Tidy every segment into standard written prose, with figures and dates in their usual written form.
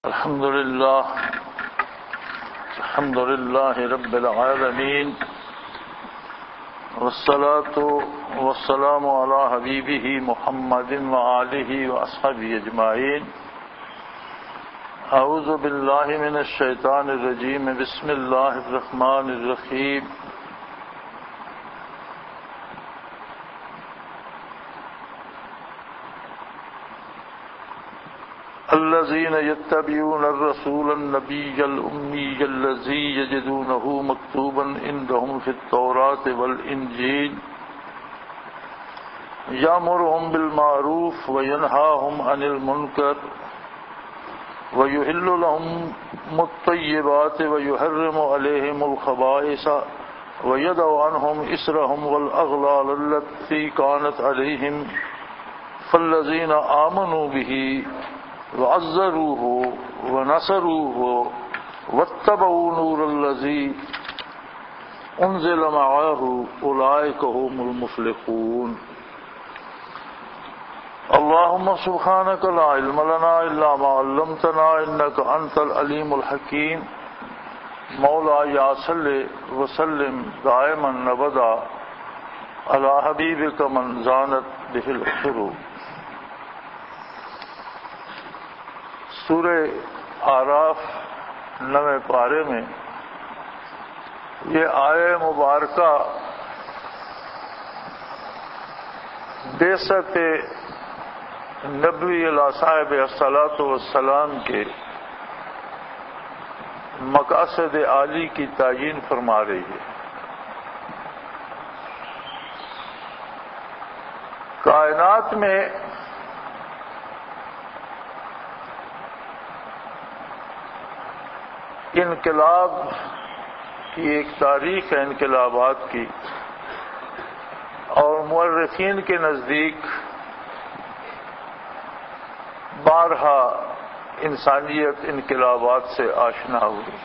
الحمد لله رب العالمين والصلاة والسلام على حبيبه محمد وآله وأصحابه أجمعين. أعوذ بالله من الشيطان الرجيم. بسم الله الرحمن الرحيم. الذين يتبعون الرسول النبي الأمي الذي يجدونه مكتوبا عندهم في التوراة والإنجيل يأمرهم بالمعروف وينهاهم عن المنكر ويحل لهم الطيبات ويحرم عليهم الخبائث ويضع عنهم إصرهم والأغلال التي كانت عليهم فالذين آمنوا به وعزروه ونصروه واتبعوا نور الذي انزل معه اولئك هم المفلحون. اللهم سبحانك لا علم لنا الا ما علمتنا انك انت العليم الحكيم. مولاي صل وسلم دائما ابدا على حبيبك من زانت به الحروب. سورہ اعراف 9 پارے میں یہ آیہ مبارکہ بعثت نبوی علیہ صاحب الصلاۃ والسلام کے مقاصد عالی کی تعیین فرما رہی ہے. کائنات میں انقلاب کی ایک تاریخ ہے انقلابات کی، اور مورخین کے نزدیک بارہا انسانیت انقلابات سے آشنا ہوئی.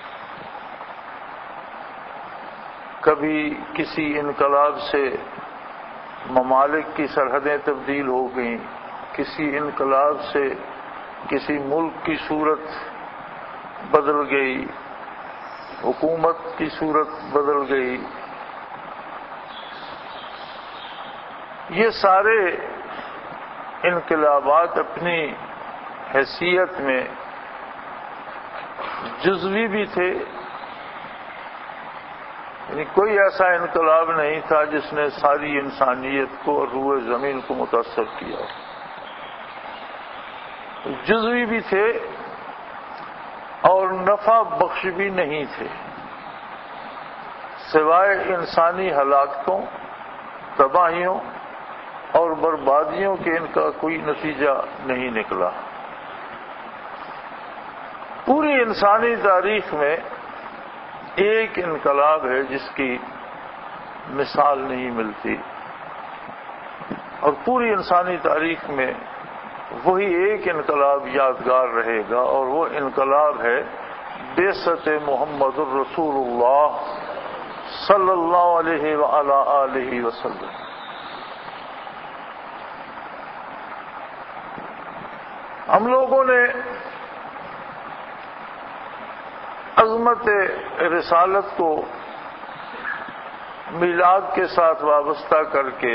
کبھی کسی انقلاب سے ممالک کی سرحدیں تبدیل ہو گئیں، کسی انقلاب سے کسی ملک کی صورت بدل گئی، حکومت کی صورت بدل گئی. یہ سارے انقلابات اپنی حیثیت میں جزوی بھی تھے، یعنی کوئی ایسا انقلاب نہیں تھا جس نے ساری انسانیت کو اور روئے زمین کو متاثر کیا. جزوی بھی تھے اور نفع بخش بھی نہیں تھے، سوائے انسانی ہلاکتوں، تباہیوں اور بربادیوں کے ان کا کوئی نتیجہ نہیں نکلا. پوری انسانی تاریخ میں ایک انقلاب ہے جس کی مثال نہیں ملتی، اور پوری انسانی تاریخ میں وہی ایک انقلاب یادگار رہے گا، اور وہ انقلاب ہے بعثت محمد الرسول اللہ صلی اللہ علیہ وآلہ آلہ وسلم. ہم لوگوں نے عظمت رسالت کو میلاد کے ساتھ وابستہ کر کے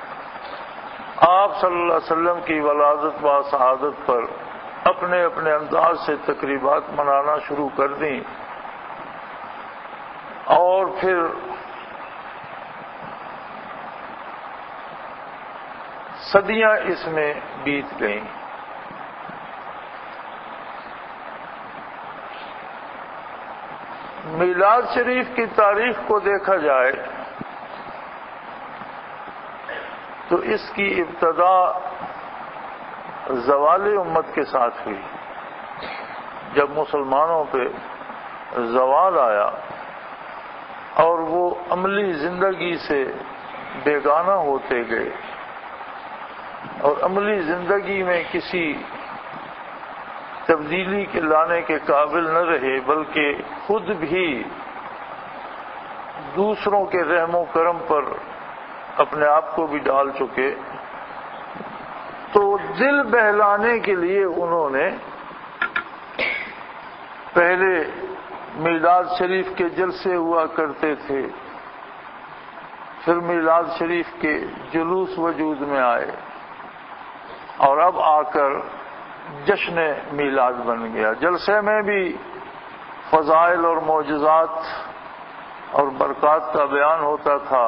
آپ صلی اللہ علیہ وسلم کی ولادت و شہادت پر اپنے اپنے انداز سے تقریبات منانا شروع کر دیں، اور پھر صدیاں اس میں بیت گئیں. میلاد شریف کی تاریخ کو دیکھا جائے تو اس کی ابتدا زوال امت کے ساتھ ہوئی. جب مسلمانوں پہ زوال آیا اور وہ عملی زندگی سے بیگانہ ہوتے گئے اور عملی زندگی میں کسی تبدیلی کے لانے کے قابل نہ رہے، بلکہ خود بھی دوسروں کے رحم و کرم پر اپنے آپ کو بھی ڈال چکے، تو دل بہلانے کے لیے انہوں نے پہلے میلاد شریف کے جلسے ہوا کرتے تھے، پھر میلاد شریف کے جلوس وجود میں آئے، اور اب آ کر جشن میلاد بن گیا۔ جلسے میں بھی فضائل اور معجزات اور برکات کا بیان ہوتا تھا،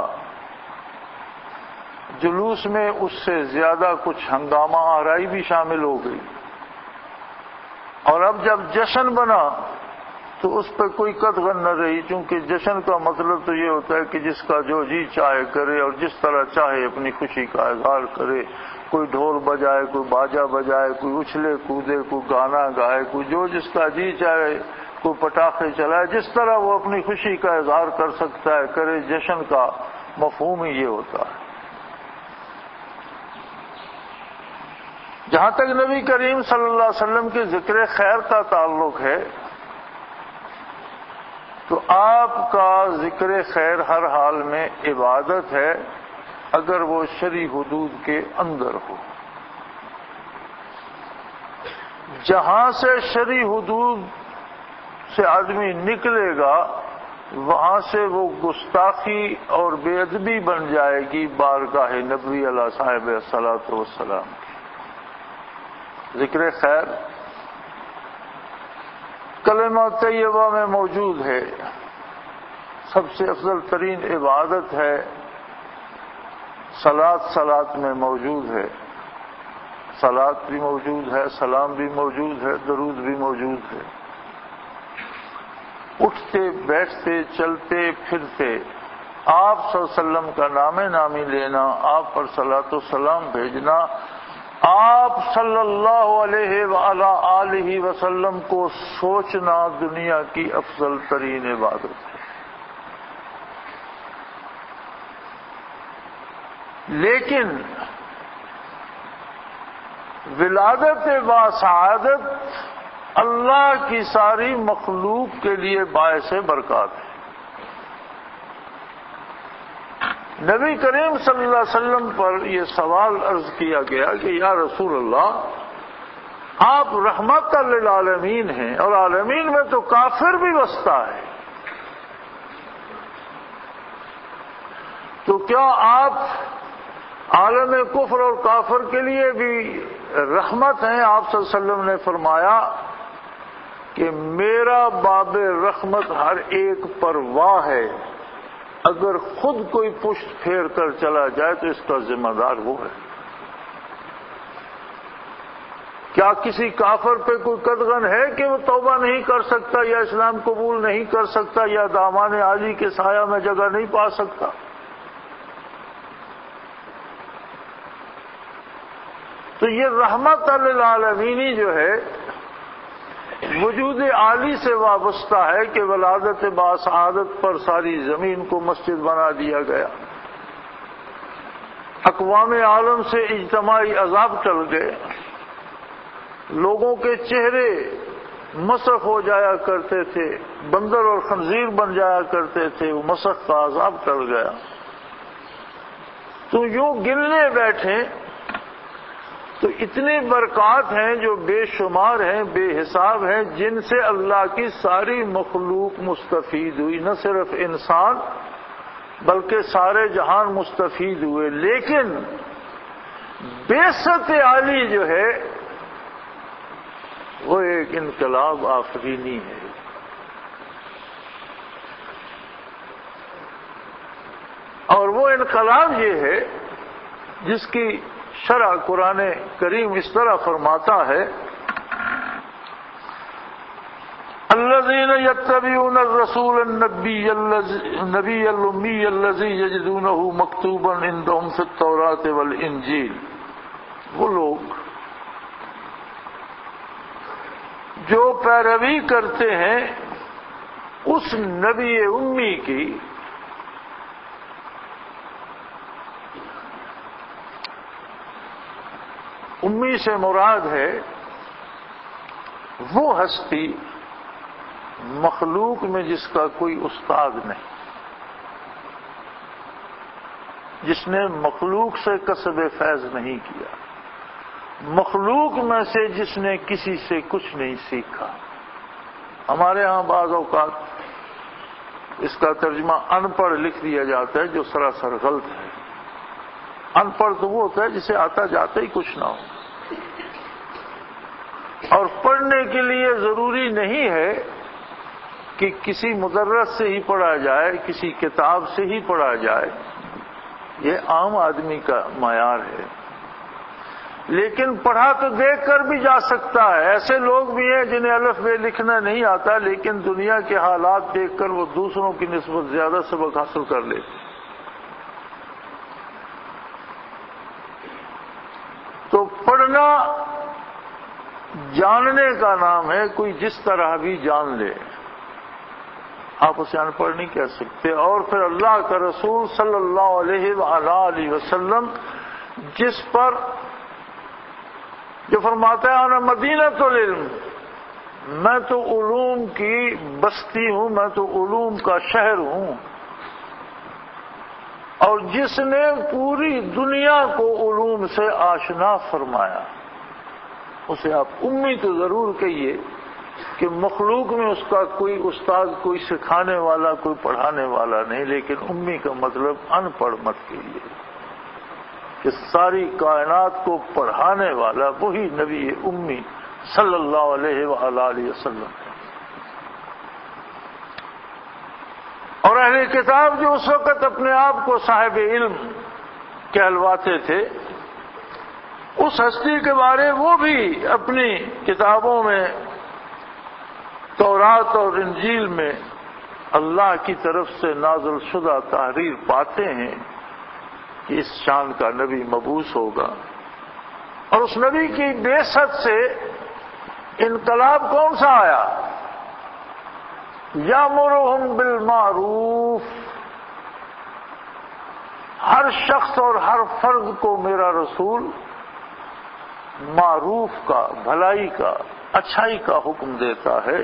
جلوس میں اس سے زیادہ کچھ ہنگامہ آرائی بھی شامل ہو گئی، اور اب جب جشن بنا تو اس پہ کوئی قدغن نہ رہی، چونکہ جشن کا مطلب تو یہ ہوتا ہے کہ جس کا جو جی چاہے کرے اور جس طرح چاہے اپنی خوشی کا اظہار کرے، کوئی ڈھول بجائے، کوئی باجا بجائے، کوئی اچھلے کودے، کوئی گانا گائے، کوئی جو جس کا جی چاہے، کوئی پٹاخے چلائے، جس طرح وہ اپنی خوشی کا اظہار کر سکتا ہے کرے۔ جشن کا مفہوم ہی یہ ہوتا ہے۔ جہاں تک نبی کریم صلی اللہ علیہ وسلم کے ذکر خیر کا تعلق ہے تو آپ کا ذکر خیر ہر حال میں عبادت ہے، اگر وہ شرعی حدود کے اندر ہو۔ جہاں سے شرعی حدود سے آدمی نکلے گا وہاں سے وہ گستاخی اور بے ادبی بن جائے گی بارگاہ نبی علیہ صاحب الصلاۃ والسلام کی۔ ذکر خیر کلمہ طیبہ میں موجود ہے، سب سے افضل ترین عبادت ہے، صلاۃ میں موجود ہے، صلاۃ بھی موجود ہے، سلام بھی موجود ہے، درود بھی موجود ہے۔ اٹھتے بیٹھتے چلتے پھرتے آپ صلی اللہ علیہ وسلم کا نام نامی لینا، آپ پر صلاۃ و سلام بھیجنا، آپ صلی اللہ علیہ وآلہ آلہ وسلم کو سوچنا دنیا کی افضل ترین عبادت ہے۔ لیکن ولادت با سعادت اللہ کی ساری مخلوق کے لیے باعث برکات ہے۔ نبی کریم صلی اللہ علیہ وسلم پر یہ سوال عرض کیا گیا کہ یا رسول اللہ، آپ رحمت للعالمین ہیں اور عالمین میں تو کافر بھی بستا ہے، تو کیا آپ عالم کفر اور کافر کے لیے بھی رحمت ہیں؟ آپ صلی اللہ علیہ وسلم نے فرمایا کہ میرا باب رحمت ہر ایک پر واہ ہے، اگر خود کوئی پشت پھیر کر چلا جائے تو اس کا ذمہ دار وہ ہے۔ کیا کسی کافر پہ کوئی قدغن ہے کہ وہ توبہ نہیں کر سکتا یا اسلام قبول نہیں کر سکتا یا دامان عالی کے سایہ میں جگہ نہیں پا سکتا؟ تو یہ رحمت للعالمینی جو ہے وجود عالی سے وابستہ ہے کہ ولادت با سعادت پر ساری زمین کو مسجد بنا دیا گیا، اقوام عالم سے اجتماعی عذاب ٹل گئے، لوگوں کے چہرے مسخ ہو جایا کرتے تھے، بندر اور خنزیر بن جایا کرتے تھے، وہ مسخ کا عذاب ٹل گیا۔ تو یوں گننے بیٹھیں تو اتنی برکات ہیں جو بے شمار ہیں، بے حساب ہیں، جن سے اللہ کی ساری مخلوق مستفید ہوئی، نہ صرف انسان بلکہ سارے جہان مستفید ہوئے۔ لیکن بعثت عالی جو ہے وہ ایک انقلاب آفرینی ہے۔ اور وہ انقلاب یہ ہے جس کی شرح قرآن کریم اس طرح فرماتا ہے، الذين يتبعون الرسول النبي الأمي الذي يجدونه مكتوبا عندهم في التوراة والإنجيل، وہ لوگ جو پیروی کرتے ہیں اس نبی امی کی، امی سے مراد ہے وہ ہستی مخلوق میں جس کا کوئی استاد نہیں، جس نے مخلوق سے کسب فیض نہیں کیا، مخلوق میں سے جس نے کسی سے کچھ نہیں سیکھا، ہمارے ہاں بعض اوقات اس کا ترجمہ ان پڑھ لکھ دیا جاتا ہے، جو سراسر غلط ہے۔ ان پڑھ تو وہ ہوتا ہے جسے آتا جاتا ہی کچھ نہ ہو، اور پڑھنے کے لیے ضروری نہیں ہے کہ کسی مدرس سے ہی پڑھا جائے، کسی کتاب سے ہی پڑھا جائے، یہ عام آدمی کا معیار ہے۔ لیکن پڑھا تو دیکھ کر بھی جا سکتا ہے۔ ایسے لوگ بھی ہیں جنہیں الف بے لکھنا نہیں آتا، لیکن دنیا کے حالات دیکھ کر وہ دوسروں کی نسبت زیادہ سبق حاصل کر لیتے۔ تو پڑھنا جاننے کا نام ہے، کوئی جس طرح بھی جان لے، آپ اسے ان پڑھ نہیں کہہ سکتے۔ اور پھر اللہ کا رسول صلی اللہ علیہ وآلہ وسلم جس پر جو فرماتا ہے انا مدینۃ العلم، میں تو علوم کی بستی ہوں، میں تو علوم کا شہر ہوں، اور جس نے پوری دنیا کو علوم سے آشنا فرمایا، اسے آپ امی تو ضرور کہیے کہ مخلوق میں اس کا کوئی استاد، کوئی سکھانے والا، کوئی پڑھانے والا نہیں، لیکن امی کا مطلب ان پڑھ مت کیجیے، کہ ساری کائنات کو پڑھانے والا وہی نبی امی صلی اللہ علیہ وآلہ وسلم ہے۔ اور اہل کتاب جو اس وقت اپنے آپ کو صاحب علم کہلواتے تھے، اس ہستی کے بارے وہ بھی اپنی کتابوں میں، تورات اور انجیل میں اللہ کی طرف سے نازل شدہ تحریر پاتے ہیں کہ اس شان کا نبی مبعوث ہوگا۔ اور اس نبی کی بعثت سے انقلاب کون سا آیا؟ یامرہم بالمعروف، ہر شخص اور ہر فرد کو میرا رسول معروف کا، بھلائی کا، اچھائی کا حکم دیتا ہے۔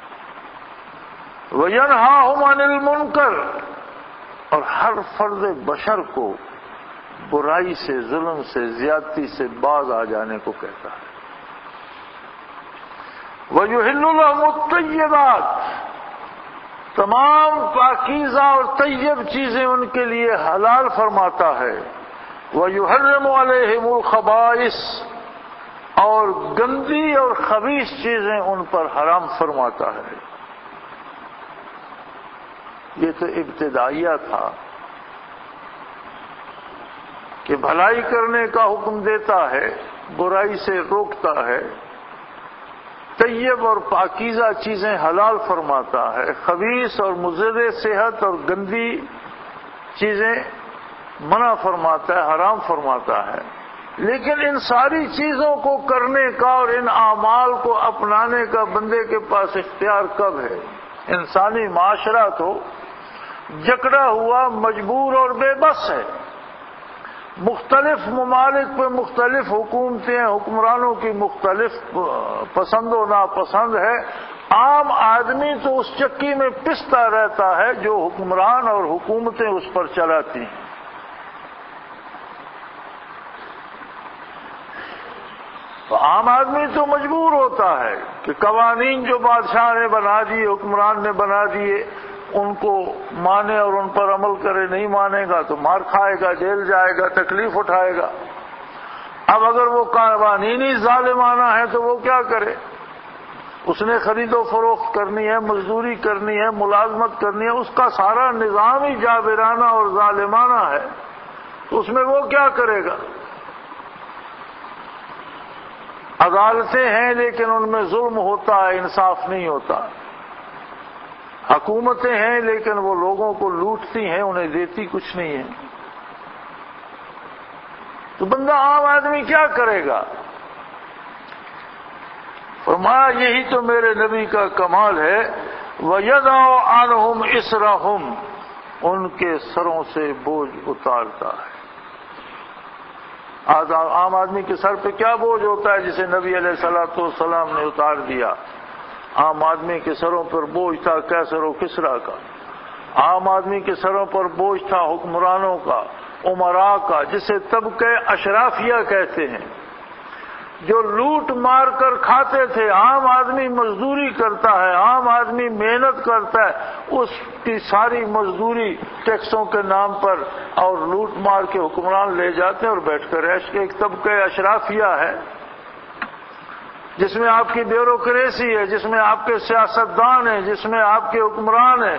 وَيَنْهَاهُمْ عَنِ الْمُنْكَرِ، اور ہر فرد بشر کو برائی سے، ظلم سے، زیادتی سے باز آ جانے کو کہتا ہے۔ وَيُحِلُّ لَهُمُ الطَّيِّبَاتِ، تمام پاکیزہ اور طیب چیزیں ان کے لیے حلال فرماتا ہے۔ وَيُحَرِّمُ عَلَيْهِمُ الْخَبَائِثَ، اور گندی اور خبیث چیزیں ان پر حرام فرماتا ہے۔ یہ تو ابتدائیہ تھا کہ بھلائی کرنے کا حکم دیتا ہے، برائی سے روکتا ہے، طیب اور پاکیزہ چیزیں حلال فرماتا ہے، خبیث اور مضر صحت اور گندی چیزیں منع فرماتا ہے، حرام فرماتا ہے۔ لیکن ان ساری چیزوں کو کرنے کا اور ان اعمال کو اپنانے کا بندے کے پاس اختیار کب ہے؟ انسانی معاشرہ تو جکڑا ہوا، مجبور اور بے بس ہے۔ مختلف ممالک پہ مختلف حکومتیں، حکمرانوں کی مختلف پسند و ناپسند ہے۔ عام آدمی تو اس چکی میں پستا رہتا ہے جو حکمران اور حکومتیں اس پر چلاتی ہیں۔ تو عام آدمی تو مجبور ہوتا ہے کہ قوانین جو بادشاہ نے بنا دیے، حکمران نے بنا دیے، ان کو مانے اور ان پر عمل کرے۔ نہیں مانے گا تو مار کھائے گا، جیل جائے گا، تکلیف اٹھائے گا۔ اب اگر وہ قوانین ہی ظالمانہ ہے تو وہ کیا کرے؟ اس نے خرید و فروخت کرنی ہے، مزدوری کرنی ہے، ملازمت کرنی ہے، اس کا سارا نظام ہی جابرانہ اور ظالمانہ ہے، تو اس میں وہ کیا کرے گا؟ عدالتیں ہیں لیکن ان میں ظلم ہوتا ہے، انصاف نہیں ہوتا۔ حکومتیں ہیں لیکن وہ لوگوں کو لوٹتی ہیں، انہیں دیتی کچھ نہیں ہے۔ تو بندہ عام آدمی کیا کرے گا؟ فرمایا یہی تو میرے نبی کا کمال ہے۔ وَيَضَعُ عَنْهُمْ إِصْرَهُمْ، ان کے سروں سے بوجھ اتارتا ہے۔ آج عام آدمی کے سر پہ کیا بوجھ ہوتا ہے جسے نبی علیہ الصلوۃ والسلام نے اتار دیا؟ عام آدمی کے سروں پر بوجھ تھا کیسر و کسریٰ کا، عام آدمی کے سروں پر بوجھ تھا حکمرانوں کا، امراء کا، جسے طبقہ اشرافیہ کہتے ہیں، جو لوٹ مار کر کھاتے تھے، عام آدمی مزدوری کرتا ہے، عام آدمی محنت کرتا ہے، اس کی ساری مزدوری ٹیکسوں کے نام پر اور لوٹ مار کے حکمران لے جاتے ہیں اور بیٹھ کر عیش کے ایک طبقہ اشرافیہ ہے جس میں آپ کی بیوروکریسی ہے، جس میں آپ کے سیاستدان ہیں، جس میں آپ کے حکمران ہیں۔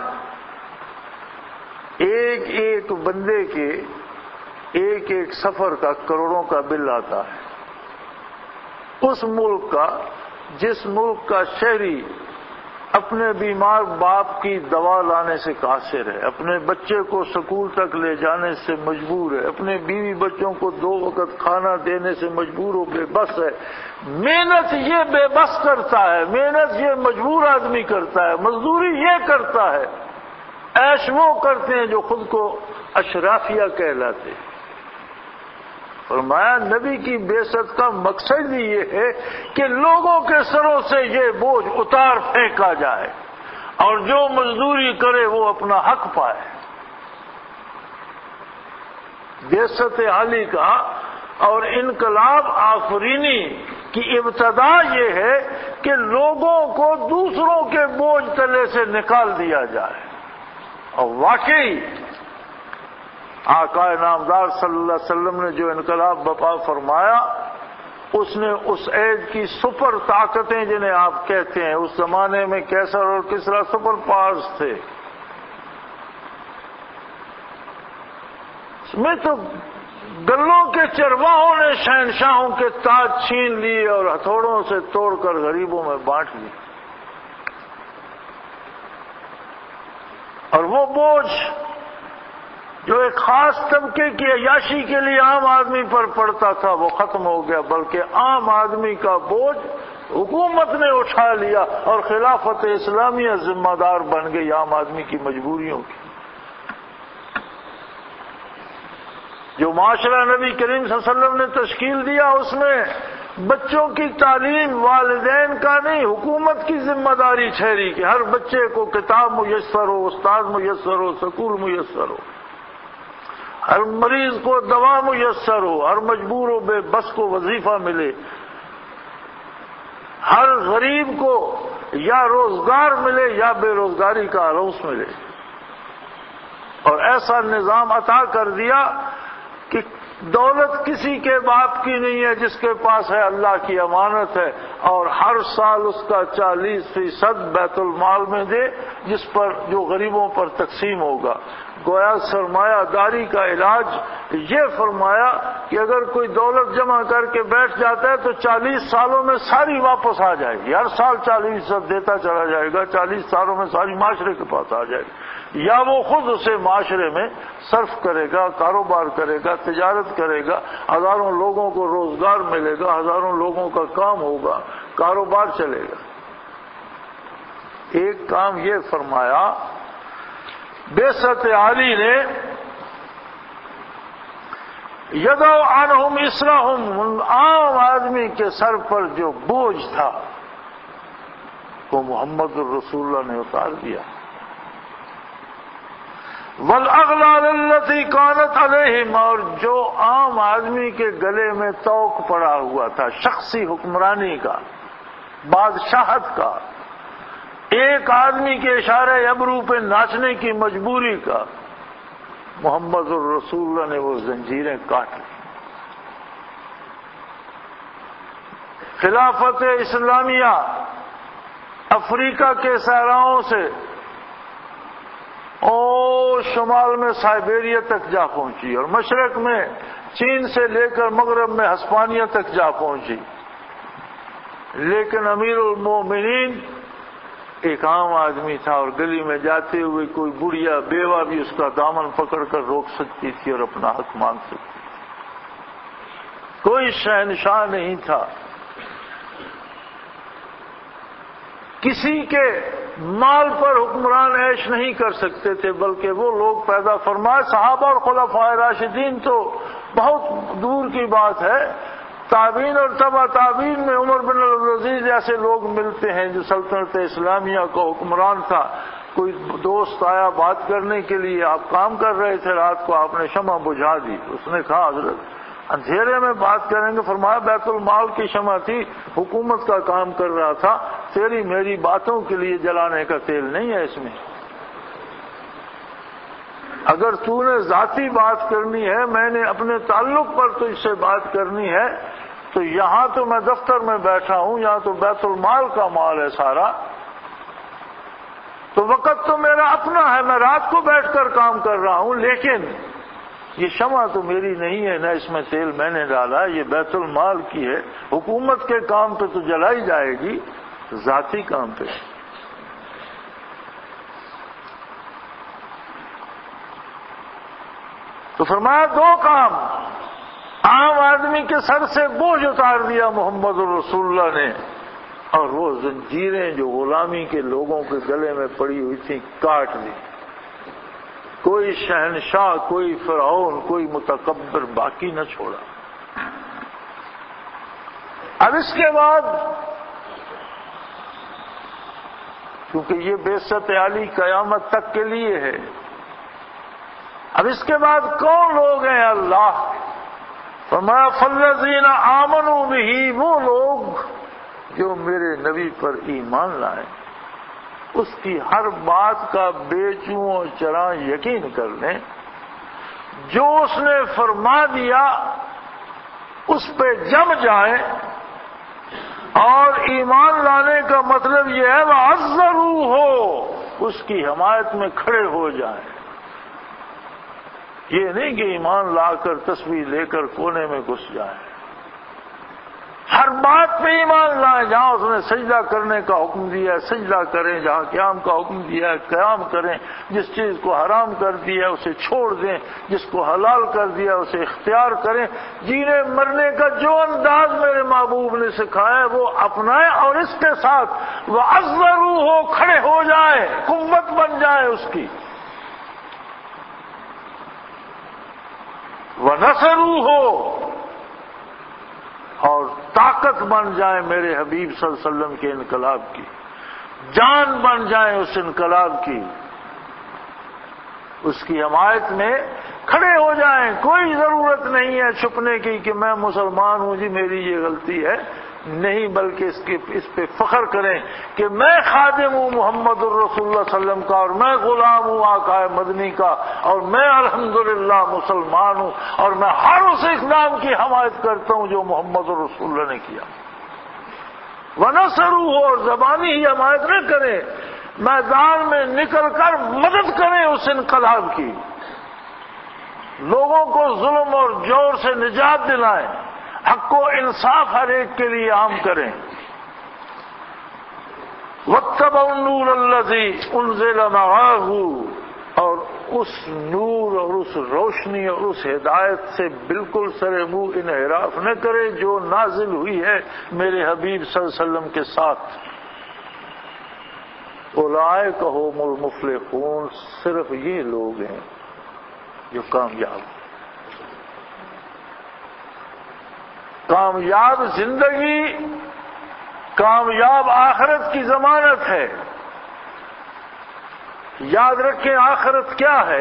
ایک ایک بندے کے ایک ایک سفر کا کروڑوں کا بل آتا ہے۔ اس ملک کا، جس ملک کا شہری اپنے بیمار باپ کی دوا لانے سے قاصر ہے، اپنے بچے کو سکول تک لے جانے سے مجبور ہے، اپنے بیوی بچوں کو 2 وقت کھانا دینے سے مجبور ہو، بے بس ہے۔ محنت یہ بے بس کرتا ہے، محنت یہ مجبور آدمی کرتا ہے، مزدوری یہ کرتا ہے، عیش وہ کرتے ہیں جو خود کو اشرافیہ کہلاتے ہیں۔ فرمایا نبی کی بعثت کا مقصد ہی یہ ہے کہ لوگوں کے سروں سے یہ بوجھ اتار پھینکا جائے اور جو مزدوری کرے وہ اپنا حق پائے۔ بعثت عالی کا اور انقلاب آفرینی کی ابتدا یہ ہے کہ لوگوں کو دوسروں کے بوجھ تلے سے نکال دیا جائے۔ اور واقعی آقا نامدار صلی اللہ علیہ وسلم نے جو انقلاب برپا فرمایا، اس نے اس عید کی سپر طاقتیں جنہیں آپ کہتے ہیں، اس زمانے میں کیسر اور کسریٰ سپر پاورز تھے، اس میں تو گلوں کے چرواہوں نے شہنشاہوں کے تاج چھین لیے اور ہتھوڑوں سے توڑ کر غریبوں میں بانٹ لیے۔ اور وہ بوجھ جو ایک خاص طبقے کی عیاشی کے لیے عام آدمی پر پڑتا تھا وہ ختم ہو گیا، بلکہ عام آدمی کا بوجھ حکومت نے اٹھا لیا اور خلافت اسلامیہ ذمہ دار بن گئی عام آدمی کی مجبوریوں کی۔ جو معاشرہ نبی کریم صلی اللہ علیہ وسلم نے تشکیل دیا، اس میں بچوں کی تعلیم والدین کا نہیں، حکومت کی ذمہ داری ٹھہری کہ ہر بچے کو کتاب میسر ہو، استاد میسر ہو، سکول میسر ہو، ہر مریض کو دوا میسر ہو، ہر مجبور و بے بس کو وظیفہ ملے، ہر غریب کو یا روزگار ملے یا بے روزگاری کا الاؤنس ملے۔ اور ایسا نظام عطا کر دیا کہ دولت کسی کے باپ کی نہیں ہے، جس کے پاس ہے اللہ کی امانت ہے، اور ہر سال اس کا 40% بیت المال میں دے، جس پر جو غریبوں پر تقسیم ہوگا۔ گویا سرمایہ داری کا علاج یہ فرمایا کہ اگر کوئی دولت جمع کر کے بیٹھ جاتا ہے تو 40 سالوں میں ساری واپس آ جائے گی، ہر سال 40% دیتا چلا جائے گا، 40 سالوں میں ساری معاشرے کے پاس آ جائے گی، یا وہ خود اسے معاشرے میں صرف کرے گا، کاروبار کرے گا، تجارت کرے گا، ہزاروں لوگوں کو روزگار ملے گا، ہزاروں لوگوں کا کام ہوگا، کاروبار چلے گا۔ ایک کام یہ فرمایا بعثت عالی نے، یدع عنہم اسرہم، عام آدمی کے سر پر جو بوجھ تھا وہ محمد الرسول اللہ نے اتار دیا۔ والاغلال التي كانت عليهم، اور جو عام آدمی کے گلے میں طوق پڑا ہوا تھا شخصی حکمرانی کا، بادشاہت کا، ایک آدمی کے اشارے ابرو پہ ناچنے کی مجبوری کا، محمد الرسول اللہ نے وہ زنجیریں کاٹ لی۔ خلافت اسلامیہ افریقہ کے صحراؤں سے اور شمال میں سائبیریا تک جا پہنچی، اور مشرق میں چین سے لے کر مغرب میں ہسپانیہ تک جا پہنچی، لیکن امیر المومنین ایک عام آدمی تھا، اور گلی میں جاتے ہوئے کوئی بڑھیا بیوہ بھی اس کا دامن پکڑ کر روک سکتی تھی اور اپنا حق مانگ سکتی تھی۔ کوئی شہنشاہ نہیں تھا، کسی کے مال پر حکمران عیش نہیں کر سکتے تھے، بلکہ وہ لوگ پیدا فرمائے۔ صحابہ اور خلفائے راشدین تو بہت دور کی بات ہے، تابعین اور تبع تابعین میں عمر بن عبدالعزیز ایسے لوگ ملتے ہیں جو سلطنت اسلامیہ کا حکمران تھا۔ کوئی دوست آیا بات کرنے کے لیے، آپ کام کر رہے تھے رات کو، آپ نے شمع بجھا دی، اس نے کہا حضرت اندھیرے میں بات کریں گے. فرمایا بیت المال کی شمع تھی, حکومت کا کام کر رہا تھا, تیری میری باتوں کے لیے جلانے کا تیل نہیں ہے اس میں. اگر تو نے ذاتی بات کرنی ہے, میں نے اپنے تعلق پر تو اس سے بات کرنی ہے, تو یہاں تو میں دفتر میں بیٹھا ہوں, یہاں تو بیت المال کا مال ہے سارا, تو وقت تو میرا اپنا ہے, میں رات کو بیٹھ کر کام کر رہا ہوں, لیکن یہ شمع تو میری نہیں ہے, نہ اس میں تیل میں نے ڈالا, یہ بیت المال کی ہے. حکومت کے کام پہ تو جلائی جائے گی, ذاتی کام پہ. تو فرمایا دو کام عام آدمی کے سر سے بوجھ اتار دیا محمد رسول اللہ نے, اور وہ زنجیریں جو غلامی کے لوگوں کے گلے میں پڑی ہوئی تھیں کاٹ دی. کوئی شہنشاہ, کوئی فرعون, کوئی متکبر باقی نہ چھوڑا. اب اس کے بعد کیونکہ یہ بعثت علی قیامت تک کے لیے ہے, اب اس کے بعد کون لوگ ہیں؟ اللہ فرمایا فالذین آمنوا بہ, وہ لوگ جو میرے نبی پر ایمان لائیں, اس کی ہر بات کا بے چوں چراں یقین کر لیں, جو اس نے فرما دیا اس پہ جم جائیں, اور ایمان لانے کا مطلب یہ ہے وَعَزَّرُوهُ, اس کی حمایت میں کھڑے ہو جائیں. یہ نہیں کہ ایمان لا کر تسبیح لے کر کونے میں گھس جائیں, ہر بات پہ ایمان لائیں. جہاں اس نے سجدہ کرنے کا حکم دیا ہے سجدہ کریں, جہاں قیام کا حکم دیا ہے قیام کریں, جس چیز کو حرام کر دیا ہے اسے چھوڑ دیں, جس کو حلال کر دیا اسے اختیار کریں. جینے مرنے کا جو انداز میرے محبوب نے سکھایا ہے وہ اپنائیں, اور اس کے ساتھ وَعَزَّرُوهُ, کھڑے ہو جائیں, قوت بن جائیں اس کی. وَنَصَرُوهُ, اور طاقت بن جائیں میرے حبیب صلی اللہ علیہ وسلم کے انقلاب کی, جان بن جائیں اس انقلاب کی, اس کی حمایت میں کھڑے ہو جائیں. کوئی ضرورت نہیں ہے چھپنے کی کہ میں مسلمان ہوں جی میری یہ غلطی ہے, نہیں, بلکہ اس پہ فخر کریں کہ میں خادم ہوں محمد الرسول اللہ صلی اللہ علیہ وسلم کا, اور میں غلام ہوں آقا مدنی کا, اور میں الحمدللہ مسلمان ہوں, اور میں ہر اس اقدام کی حمایت کرتا ہوں جو محمد الرسول اللہ نے کیا. وَنَصَرُوهُ, اور زبانی ہی حمایت نہ کریں, میدان میں نکل کر مدد کریں اس انقلاب کی, لوگوں کو ظلم اور جور سے نجات دلائیں, حق و انصاف ہر ایک کے لیے عام کریں. وَاتَّبَعُوا النُّورَ الَّذِي أُنزِلَ مَعَهُ, اور اس نور اور اس روشنی اور اس ہدایت سے بالکل سر منہ انحراف نہ کرے جو نازل ہوئی ہے میرے حبیب صلی اللہ علیہ وسلم کے ساتھ. اولئک هم المفلحون, صرف یہ لوگ ہیں جو کامیاب زندگی, کامیاب آخرت کی ضمانت ہے. یاد رکھیں آخرت کیا ہے؟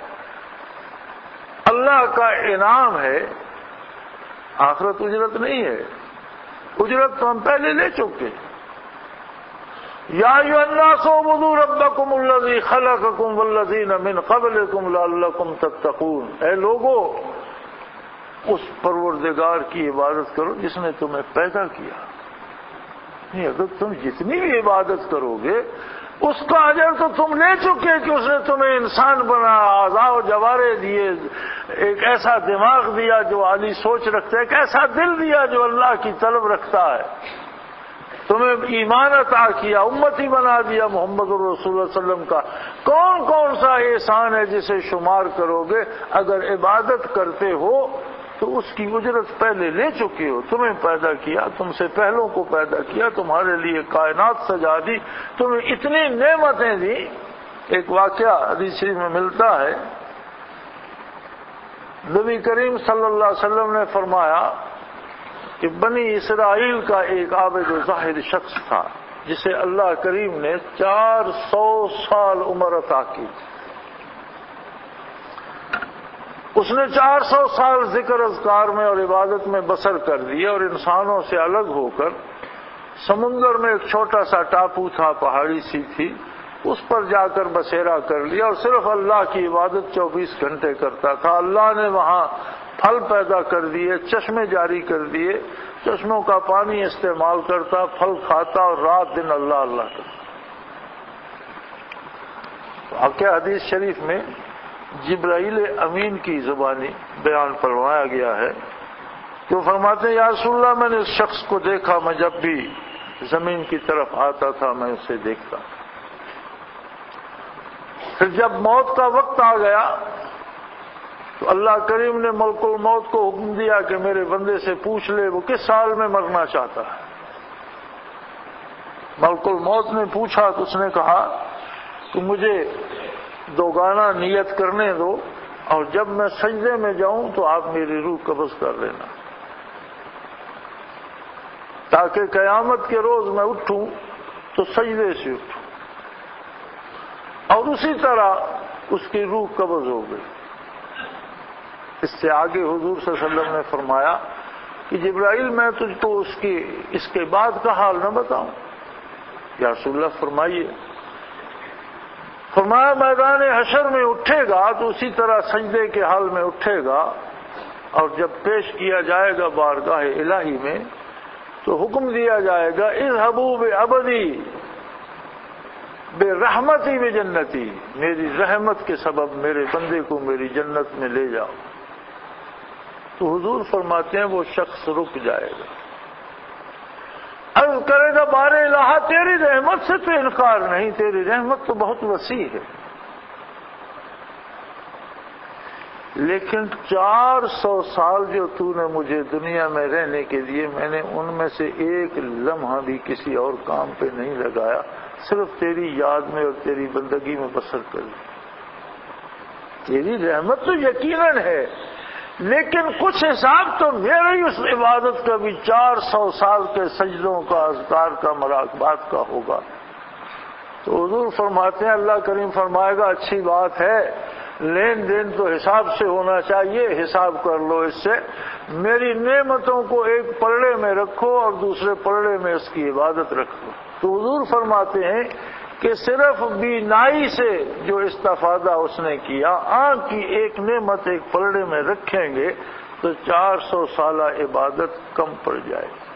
اللہ کا انعام ہے. آخرت اجرت نہیں ہے, اجرت تو ہم پہلے لے چکے. یا ایھا الناس اعبدوا ربکم الذی خلقکم والذین من قبلکم لعلکم تتقون, اے لوگو اس پروردگار کی عبادت کرو جس نے تمہیں پیدا کیا. نہیں, اگر تم جتنی بھی عبادت کرو گے اس کا اجر تو تم لے چکے کہ اس نے تمہیں انسان بنا, اعضاء و جوارے دیے, ایک ایسا دماغ دیا جو عالی سوچ رکھتا ہے, ایک ایسا دل دیا جو اللہ کی طلب رکھتا ہے, تمہیں ایمان عطا کیا, امتی بنا دیا محمد الرسول اللہ صلی اللہ علیہ وسلم کا. کون کون سا احسان ہے جسے شمار کرو گے؟ اگر عبادت کرتے ہو تو اس کی اجرت پہلے لے چکے ہو. تمہیں پیدا کیا, تم سے پہلوں کو پیدا کیا, تمہارے لیے کائنات سجا دی, تمہیں اتنی نعمتیں دی. ایک واقعہ حدیث شریف میں ملتا ہے, نبی کریم صلی اللہ علیہ وسلم نے فرمایا کہ بنی اسرائیل کا ایک عابد و زاہد شخص تھا جسے اللہ کریم نے 400 سال عمر عطا کی. اس نے 400 سال ذکر اذکار میں اور عبادت میں بسر کر دیے اور انسانوں سے الگ ہو کر سمندر میں ایک چھوٹا سا ٹاپو تھا، پہاڑی سی تھی، اس پر جا کر بسیرا کر لیا اور صرف اللہ کی عبادت 24 گھنٹے کرتا تھا۔ اللہ نے وہاں پھل پیدا کر دیے، چشمے جاری کر دیے، چشموں کا پانی استعمال کرتا، پھل کھاتا اور رات دن اللہ اللہ کرتا۔ واقعہ حدیث شریف میں جبرائیل امین کی زبانی بیان فرمایا گیا ہے جو فرماتے ہیں یا رسول اللہ میں نے اس شخص کو دیکھا، میں جب بھی زمین کی طرف آتا تھا میں اسے دیکھتا۔ پھر جب موت کا وقت آ گیا تو اللہ کریم نے ملک الموت کو حکم دیا کہ میرے بندے سے پوچھ لے وہ کس سال میں مرنا چاہتا ہے۔ ملک الموت نے پوچھا تو اس نے کہا کہ مجھے دوگانا نیت کرنے دو اور جب میں سجدے میں جاؤں تو آپ میری روح قبض کر لینا تاکہ قیامت کے روز میں اٹھوں تو سجدے سے اٹھوں۔ اور اسی طرح اس کی روح قبض ہو گئی۔ اس سے آگے حضور صلی اللہ علیہ وسلم نے فرمایا کہ جبرائیل میں تجھ کو اس کے بعد کا حال نہ بتاؤں؟ یا رسول اللہ فرمائیے۔ فرمایا میدان حشر میں اٹھے گا تو اسی طرح سجدے کے حال میں اٹھے گا اور جب پیش کیا جائے گا بارگاہ الہی میں تو حکم دیا جائے گا اذهبوا بعبدی برحمتی بجنتی، میری رحمت کے سبب میرے بندے کو میری جنت میں لے جاؤ۔ تو حضور فرماتے ہیں وہ شخص رک جائے گا، عرض کرے گا بار الہ تیری رحمت سے تو انکار نہیں، تیری رحمت تو بہت وسیع ہے، لیکن 400 سال جو تو نے مجھے دنیا میں رہنے کے لیے میں نے ان میں سے ایک لمحہ بھی کسی اور کام پہ نہیں لگایا، صرف تیری یاد میں اور تیری بندگی میں بسر کر دی۔ تیری رحمت تو یقیناً ہے لیکن کچھ حساب تو میری اس عبادت کا بھی 400 سال کے سجدوں کا، اذکار کا، مراقبات کا ہوگا۔ تو حضور فرماتے ہیں اللہ کریم فرمائے گا اچھی بات ہے، لین دین تو حساب سے ہونا چاہیے، حساب کر لو اس سے، میری نعمتوں کو ایک پلڑے میں رکھو اور دوسرے پلڑے میں اس کی عبادت رکھو۔ تو حضور فرماتے ہیں کہ صرف بینائی سے جو استفادہ اس نے کیا، آنکھ کی ایک نعمت ایک پلڑے میں رکھیں گے تو 400 سالہ عبادت کم پڑ جائے گی،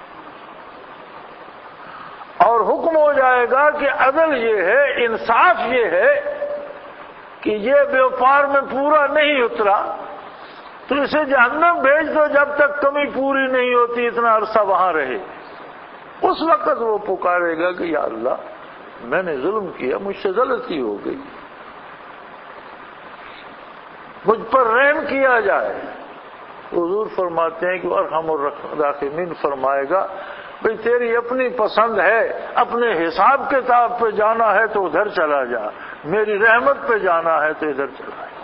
اور حکم ہو جائے گا کہ عدل یہ ہے، انصاف یہ ہے کہ یہ بیوپار میں پورا نہیں اترا تو اسے جہنم بھیج دو، جب تک کمی پوری نہیں ہوتی اتنا عرصہ وہاں رہے۔ اس وقت وہ پکارے گا کہ یا اللہ میں نے ظلم کیا، مجھ سے غلطی ہو گئی، مجھ پر رحم کیا جائے۔ حضور فرماتے ہیں کہ ارحم الراحمین فرمائے گا بھئی تیری اپنی پسند ہے، اپنے حساب کتاب پہ جانا ہے تو ادھر چلا جا، میری رحمت پہ جانا ہے تو ادھر چلا جا۔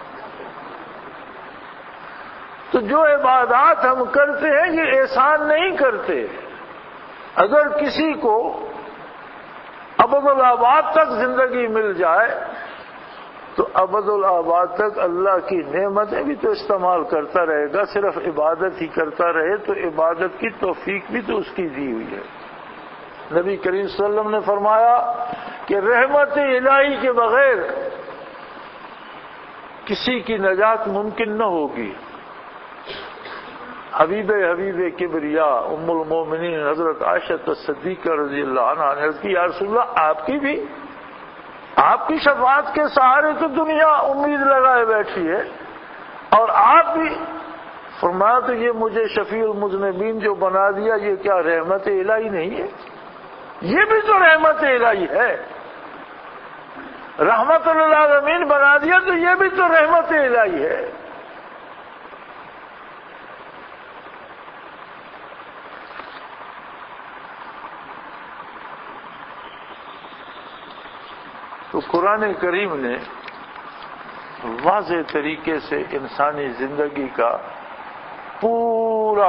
تو جو عبادات ہم کرتے ہیں یہ احسان نہیں کرتے۔ اگر کسی کو ابد الآباد تک زندگی مل جائے تو ابد الآباد تک اللہ کی نعمتیں بھی تو استعمال کرتا رہے گا، صرف عبادت ہی کرتا رہے تو عبادت کی توفیق بھی تو اس کی دی ہوئی ہے۔ نبی کریم صلی اللہ علیہ وسلم نے فرمایا کہ رحمت الہی کے بغیر کسی کی نجات ممکن نہ ہوگی۔ حبیب کبریا ام المومنین حضرت عائشہ صدیقہ رضی اللہ عنہا نے عرض کی یا رسول اللہ آپ کی شفاعت کے سہارے تو دنیا امید لگائے بیٹھی ہے اور آپ بھی فرمایا تو یہ مجھے شفیع المذنبین جو بنا دیا یہ کیا رحمت الہی نہیں ہے؟ یہ بھی تو رحمت الہی ہے، رحمت للعالمین بنا دیا تو یہ بھی تو رحمت الہی ہے۔ تو قرآن کریم نے واضح طریقے سے انسانی زندگی کا پورا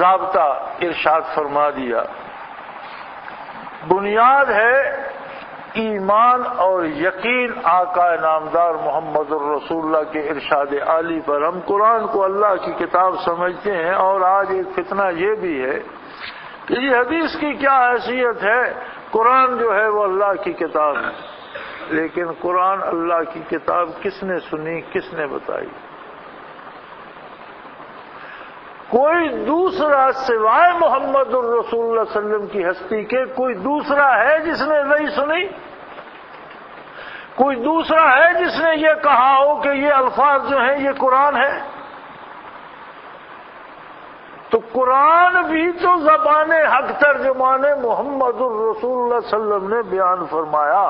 ضابطہ ارشاد فرما دیا۔ بنیاد ہے ایمان اور یقین آقا نامدار محمد الرسول اللہ کے ارشاد عالی پر ہم قرآن کو اللہ کی کتاب سمجھتے ہیں، اور آج ایک فتنہ یہ بھی ہے کہ یہ حدیث کی کیا حیثیت ہے، قرآن جو ہے وہ اللہ کی کتاب ہے، لیکن قرآن اللہ کی کتاب کس نے سنی، کس نے بتائی؟ کوئی دوسرا سوائے محمد الرسول اللہ صلی اللہ علیہ وسلم کی ہستی کے کوئی دوسرا ہے جس نے وحی سنی؟ کوئی دوسرا ہے جس نے یہ کہا ہو کہ یہ الفاظ جو ہیں یہ قرآن ہے؟ تو قرآن بھی تو زبان حق ترجمان محمد الرسول اللہ صلی اللہ علیہ وسلم نے بیان فرمایا،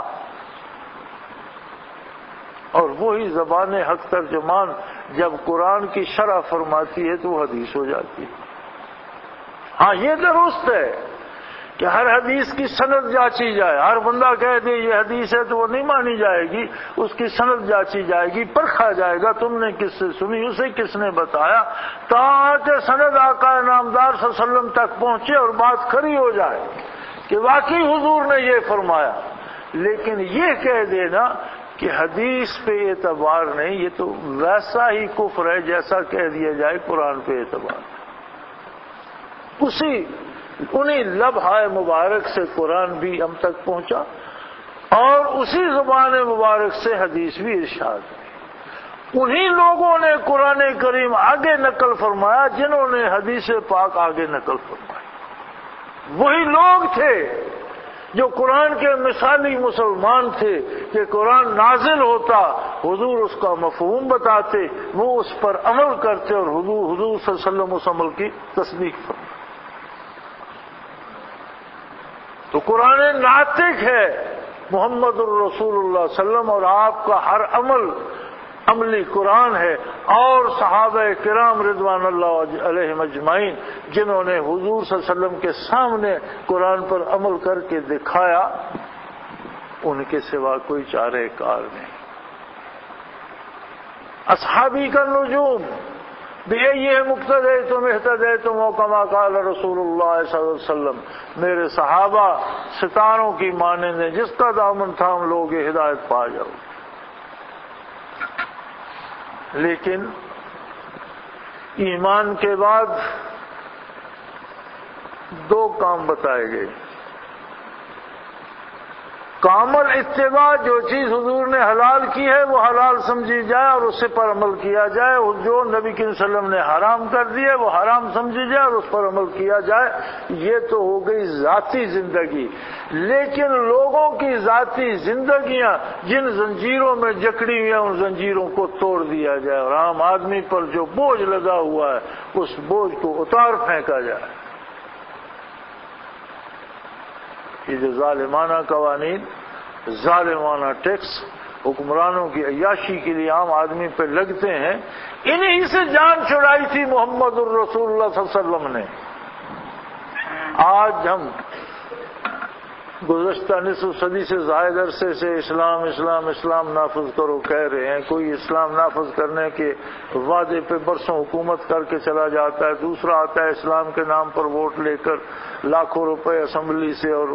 اور وہی زبان حق ترجمان جب قرآن کی شرح فرماتی ہے تو وہ حدیث ہو جاتی ہے۔ ہاں یہ درست ہے کہ ہر حدیث کی سند جانچی جائے، ہر بندہ کہہ دے یہ حدیث ہے تو وہ نہیں مانی جائے گی، اس کی سند جانچی جائے گی، پرکھا جائے گا تم نے کس سے سنی، اسے کس نے بتایا، تاکہ سند آقا نامدار صلی اللہ علیہ وسلم تک پہنچے اور بات کھری ہو جائے کہ واقعی حضور نے یہ فرمایا۔ لیکن یہ کہہ دینا کہ حدیث پہ اعتبار نہیں، یہ تو ویسا ہی کفر ہے جیسا کہہ دیا جائے قرآن پہ اعتبار۔ انہی لمحہ مبارک سے قرآن بھی ہم تک پہنچا، اور اسی زبان مبارک سے حدیث بھی ارشاد ہے۔ انہی لوگوں نے قرآن کریم آگے نقل فرمایا جنہوں نے حدیث پاک آگے نقل فرمائی۔ وہی لوگ تھے جو قرآن کے مثالی مسلمان تھے کہ قرآن نازل ہوتا، حضور اس کا مفہوم بتاتے، وہ اس پر عمل کرتے، اور حضور صلی اللہ علیہ وسلم اس عمل کی تصدیق فرماتے۔ تو قرآن ناطق ہے محمد الرسول اللہ صلی اللہ علیہ وسلم، اور آپ کا ہر عمل عملی قرآن ہے، اور صحابہ کرام رضوان اللہ علیہم اجمعین جنہوں نے حضور صلی اللہ علیہ وسلم کے سامنے قرآن پر عمل کر کے دکھایا، ان کے سوا کوئی چارہ کار نہیں۔ اصحابی کا نجوم بِأَيِّهِمْ اقْتَدَيْتُمْ اهْتَدَيْتُمْ وَكَمَا قَالَ رسول اللہ صلی اللہ علیہ وسلم، میرے صحابہ ستاروں کی مانند ہیں، جس کا دامن تھام لوگے ہدایت پا جاؤ۔ لیکن ایمان کے بعد دو کام بتائے گئے۔ کامل اتباع، جو چیز حضور نے حلال کی ہے وہ حلال سمجھی جائے اور اس پر عمل کیا جائے، اور جو نبی کریم صلی اللہ علیہ وسلم نے حرام کر دیا وہ حرام سمجھی جائے اور اس پر عمل کیا جائے۔ یہ تو ہو گئی ذاتی زندگی۔ لیکن لوگوں کی ذاتی زندگیاں جن زنجیروں میں جکڑی ہوئی ہیں ان زنجیروں کو توڑ دیا جائے، اور عام آدمی پر جو بوجھ لگا ہوا ہے اس بوجھ کو اتار پھینکا جائے۔ یہ جو ظالمانہ قوانین، ظالمانہ ٹیکس حکمرانوں کی عیاشی کے لیے عام آدمی پہ لگتے ہیں، انہی سے جان چھڑائی تھی محمد الرسول اللہ صلی اللہ علیہ وسلم نے۔ آج ہم گزشتہ نصف صدی سے زائد عرصے سے اسلام اسلام اسلام نافذ کرو کہہ رہے ہیں۔ کوئی اسلام نافذ کرنے کے وعدے پہ برسوں حکومت کر کے چلا جاتا ہے، دوسرا آتا ہے اسلام کے نام پر ووٹ لے کر لاکھوں روپے اسمبلی سے اور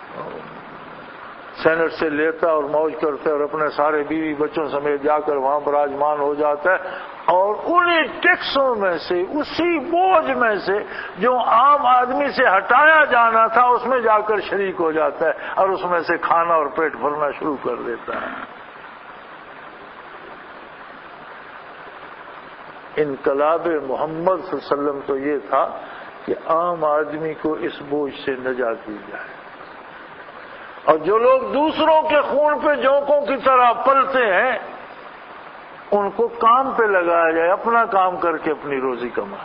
سینٹ سے لیتا اور موج کرتا ہے، اور اپنے سارے بیوی بچوں سمیت جا کر وہاں براجمان ہو جاتا ہے، اور انہیں ٹیکسوں میں سے، اسی بوجھ میں سے جو عام آدمی سے ہٹایا جانا تھا اس میں جا کر شریک ہو جاتا ہے، اور اس میں سے کھانا اور پیٹ بھرنا شروع کر دیتا ہے۔ انقلاب محمد صلی اللہ علیہ وسلم تو یہ تھا کہ عام آدمی کو اس بوجھ سے نجات دی جائے، اور جو لوگ دوسروں کے خون پہ جونکوں کی طرح پلتے ہیں ان کو کام پہ لگایا جائے، اپنا کام کر کے اپنی روزی کمائے۔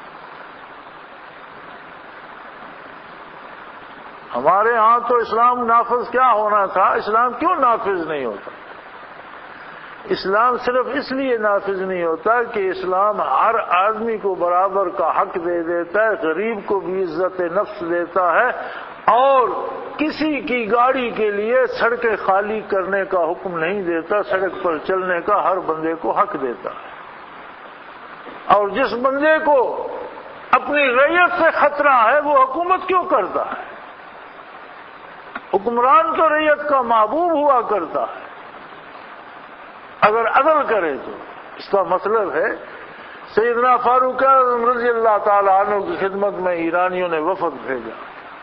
ہمارے ہاں تو اسلام نافذ کیا ہونا تھا، اسلام کیوں نافذ نہیں ہوتا؟ اسلام صرف اس لیے نافذ نہیں ہوتا کہ اسلام ہر آدمی کو برابر کا حق دے دیتا ہے، غریب کو بھی عزت نفس دیتا ہے، اور کسی کی گاڑی کے لیے سڑکیں خالی کرنے کا حکم نہیں دیتا، سڑک پر چلنے کا ہر بندے کو حق دیتا ہے۔ اور جس بندے کو اپنی رعیت سے خطرہ ہے وہ حکومت کیوں کرتا ہے؟ حکمران تو رعیت کا محبوب ہوا کرتا ہے اگر عدل کرے تو۔ اس کا مطلب ہے سیدنا فاروق اعظم رضی اللہ تعالی عنہ کی خدمت میں ایرانیوں نے وفد بھیجا۔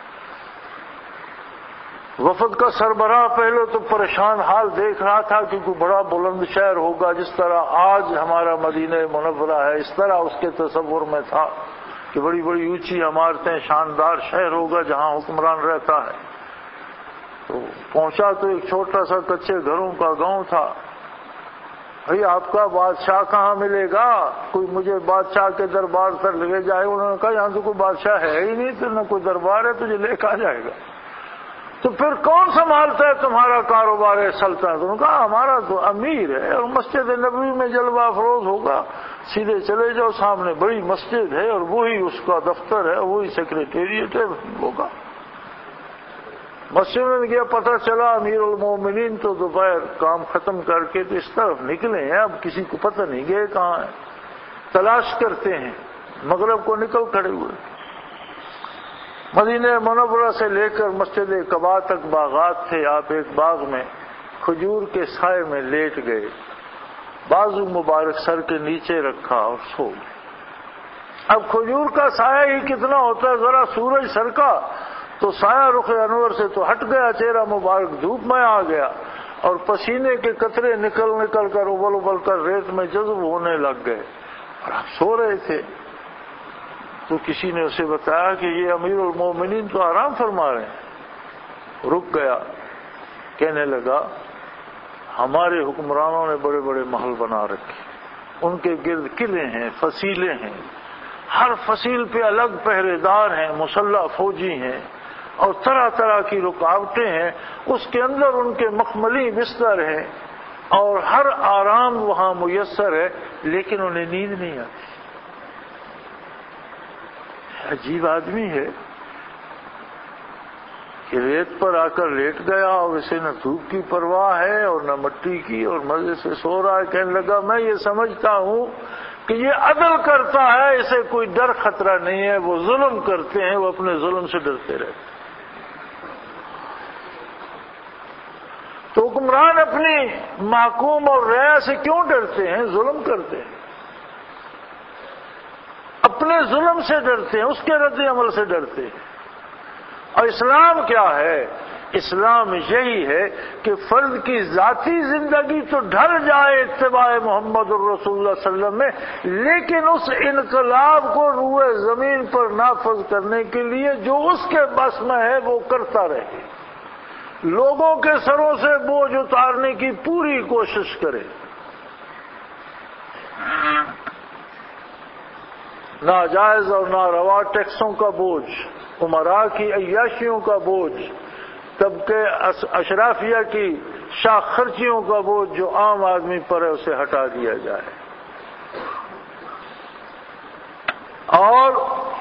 وفد کا سربراہ پہلے تو پریشان حال دیکھ رہا تھا کہ کوئی بڑا بلند شہر ہوگا، جس طرح آج ہمارا مدینہ منورہ ہے اس طرح اس کے تصور میں تھا کہ بڑی بڑی اونچی عمارتیں، شاندار شہر ہوگا جہاں حکمران رہتا ہے۔ تو پہنچا تو ایک چھوٹا سا کچے گھروں کا گاؤں تھا۔ بھئی آپ کا بادشاہ کہاں ملے گا؟ کوئی مجھے بادشاہ کے دربار پر لے جائے۔ انہوں نے کہا یہاں تو کوئی بادشاہ ہے ہی نہیں، تو نہ کوئی دربار ہے، تجھے لے کہاں جائے گا؟ تو پھر کون سنبھالتا ہے تمہارا کاروبار ہے سلطنت؟ انہوں نے کہا ہمارا تو امیر ہے اور مسجد نبوی میں جلوہ افروز ہوگا، سیدھے چلے جاؤ، سامنے بڑی مسجد ہے اور وہی اس کا دفتر ہے، وہی سیکریٹریٹ ہے ہوگا۔ مسجد میں گیا، پتہ چلا امیر المومنین تو دوپہر کام ختم کر کے تو اس طرف نکلے ہیں، اب کسی کو پتہ نہیں گئے کہاں ہے، تلاش کرتے ہیں، مغرب کو نکل کھڑے ہوئے۔ مدینہ منورہ سے لے کر مسجد قباء تک باغات تھے۔ آپ ایک باغ میں کھجور کے سائے میں لیٹ گئے، بازو مبارک سر کے نیچے رکھا اور سو گئے۔ اب کھجور کا سایہ ہی کتنا ہوتا ہے، ذرا سورج سرکا تو سایہ رخ انور سے تو ہٹ گیا، چہرہ مبارک دھوپ میں آ گیا اور پسینے کے قطرے نکل نکل کر ابل ابل کر ریت میں جذب ہونے لگ گئے اور آپ سو رہے تھے۔ تو کسی نے اسے بتایا کہ یہ امیر المومنین تو آرام فرما رہے ہیں۔ رک گیا، کہنے لگا ہمارے حکمرانوں نے بڑے بڑے محل بنا رکھے، ان کے گرد قلعے ہیں، فصیلیں ہیں، ہر فصیل پہ الگ پہرے دار ہیں، مسلح فوجی ہیں اور طرح طرح کی رکاوٹیں ہیں، اس کے اندر ان کے مخملی بستر ہیں اور ہر آرام وہاں میسر ہے، لیکن انہیں نیند نہیں آتی۔ عجیب آدمی ہے کہ ریت پر آ کر لیٹ گیا اور اسے نہ دھوپ کی پرواہ ہے اور نہ مٹی کی، اور مزے سے سو رہا ہے۔ کہنے لگا میں یہ سمجھتا ہوں کہ یہ عدل کرتا ہے، اسے کوئی ڈر خطرہ نہیں ہے، وہ ظلم کرتے ہیں، وہ اپنے ظلم سے ڈرتے رہتے۔ تو حکمران اپنی محکوم اور رعایا سے کیوں ڈرتے ہیں؟ ظلم کرتے ہیں، اپنے ظلم سے ڈرتے ہیں، اس کے رد عمل سے ڈرتے ہیں۔ اور اسلام کیا ہے؟ اسلام یہی ہے کہ فرد کی ذاتی زندگی تو ڈھل جائے اتباع محمد الرسول اللہ صلی اللہ علیہ وسلم میں، لیکن اس انقلاب کو روئے زمین پر نافذ کرنے کے لیے جو اس کے بس میں ہے وہ کرتا رہے، لوگوں کے سروں سے بوجھ اتارنے کی پوری کوشش کرے، ناجائز اور ناروا ٹیکسوں کا بوجھ، امراء کی عیاشیوں کا بوجھ، طبقے اشرافیہ کی شاخ خرچیوں کا بوجھ جو عام آدمی پر ہے اسے ہٹا دیا جائے، اور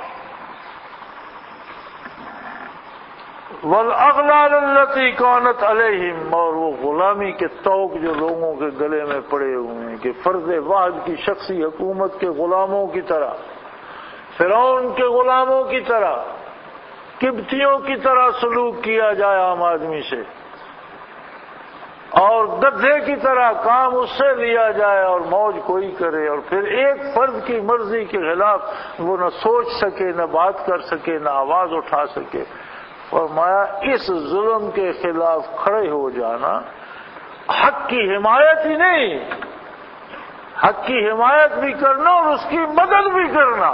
والاغلال التي كانت عليهم، اور وہ غلامی کے طوق جو لوگوں کے گلے میں پڑے ہوئے ہیں کہ فرد واحد کی شخصی حکومت کے غلاموں کی طرح، فرعون کے غلاموں کی طرح، قبطیوں کی طرح سلوک کیا جائے عام آدمی سے، اور گدھے کی طرح کام اس سے لیا جائے اور موج کوئی کرے، اور پھر ایک فرد کی مرضی کے خلاف وہ نہ سوچ سکے، نہ بات کر سکے، نہ آواز اٹھا سکے۔ فرمایا اس ظلم کے خلاف کھڑے ہو جانا، حق کی حمایت ہی نہیں، حق کی حمایت بھی کرنا اور اس کی مدد بھی کرنا،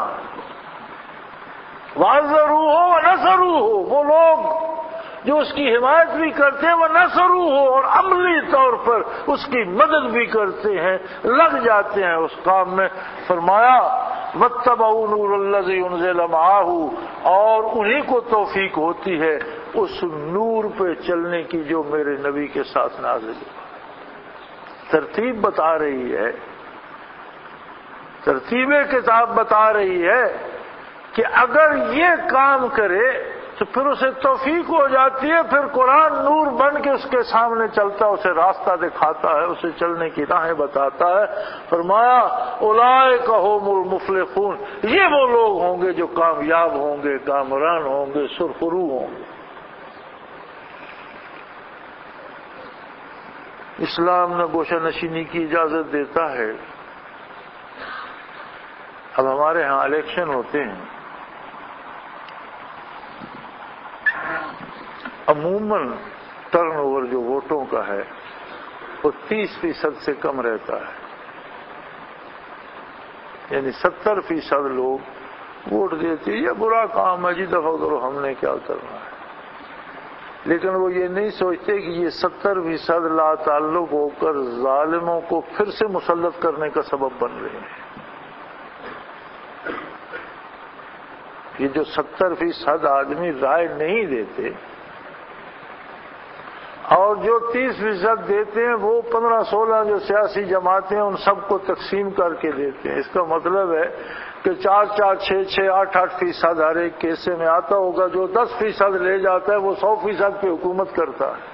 وَعَذَّرُوهُ وَنَصَرُوهُ، وہ لوگ جو اس کی حمایت بھی کرتے ہیں، وہ نَصَرُوهُ، اور عملی طور پر اس کی مدد بھی کرتے ہیں، لگ جاتے ہیں اس کام میں۔ فرمایا وَاتَّبَعُوا نُورَ الَّذِي أُنزِلَ مَعَهُ، اور انہی کو توفیق ہوتی ہے اس نور پہ چلنے کی جو میرے نبی کے ساتھ نازل ہے۔ ترتیب بتا رہی ہے، ترتیب کتاب بتا رہی ہے کہ اگر یہ کام کرے تو پھر اسے توفیق ہو جاتی ہے، پھر قرآن نور بن کے اس کے سامنے چلتا، اسے راستہ دکھاتا ہے، اسے چلنے کی راہیں بتاتا ہے۔ فرمایا اولئک ھم المفلحون، یہ وہ لوگ ہوں گے جو کامیاب ہوں گے، کامران ہوں گے، سرخرو ہوں گے۔ اسلام نہ گوشہ نشینی کی اجازت دیتا ہے. اب ہمارے ہاں الیکشن ہوتے ہیں، عموماً ٹرن اوور جو ووٹوں کا ہے وہ 30% سے کم رہتا ہے، یعنی 70% لوگ ووٹ دیتے ہیں. یہ برا کام ہے جی، دفعہ کرو، ہم نے کیا کرنا ہے. لیکن وہ یہ نہیں سوچتے کہ یہ 70% لا تعلق ہو کر ظالموں کو پھر سے مسلط کرنے کا سبب بن رہے ہیں. یہ جو 70% آدمی رائے نہیں دیتے اور جو 30% دیتے ہیں، وہ 15-16 جو سیاسی جماعتیں ان سب کو تقسیم کر کے دیتے ہیں. اس کا مطلب ہے کہ 4-4, 6-6, 8-8% ہر ایک کیسے میں آتا ہوگا. جو 10% لے جاتا ہے وہ 100% پہ حکومت کرتا ہے.